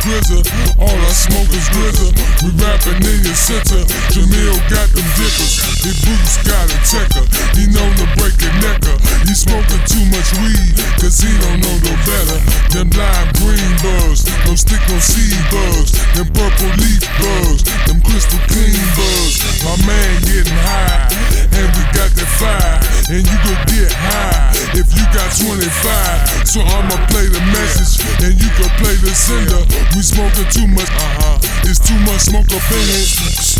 Grizzle, all I smoke is Grizzle. We rapping in your center, Jamil got them dippers. His boots got a checker, he known to break a necker. He smoking too much weed, cause he don't know no better. Them lime green bugs, them stick no seed bugs. Them purple leaf bugs, them crystal clean bugs. My man getting high, and we got that fire. And you gon' get high if you got 25. So I'ma play the message, and you can play the sender. We smoking too much, it's too much smoke up in here.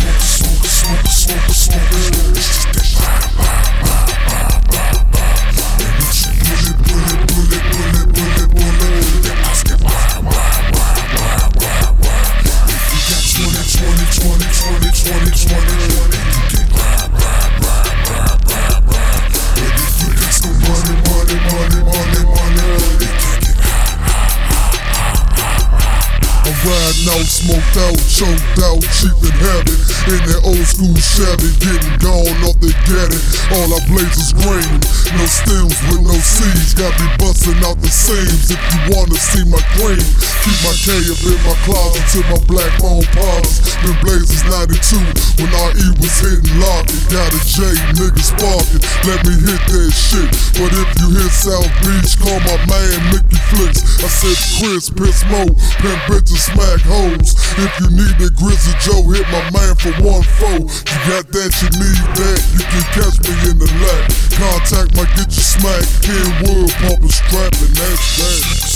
Riding out, smoked out, choked out, cheap and heavy. In that old school Chevy, getting gone off they get it. All I blaze is green, no stems with no seeds. Got me busting out the seams if you wanna see my cream. Keep my K up in my closet till my black bone powders. Been blazers 92 when RE was hitting locket. Got a J, nigga sparking, let me hit that shit. But if you hit South Beach, call my man Mickey Flicks. I said Chris, Piss Mo, pimp bitches, smack hoes. If you need that Grizzly Joe, hit my man for 1-4. You got that, you need that, you can catch me in the lap. Contact might get you smacked, Ken Wood pumping strapping, that's that.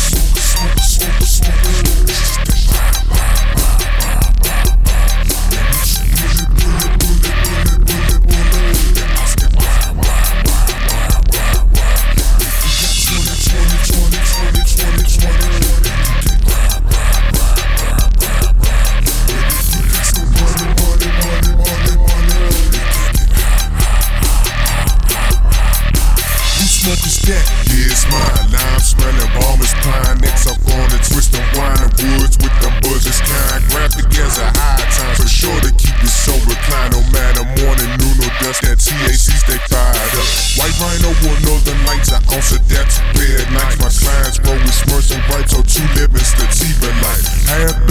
Yeah, it's mine. Lime smelling, bombers, pine necks. I'm going to twist and wine and woods with them buzzes kind. Graphic as a high time for sure to keep it so reclined. No matter morning, noon, or dusk, that THC stay fired up. White Rhino with northern lights, I ounce adapt to bed nights. My clients roll with Smurfs and Gripes, so 2 living sativa life. Half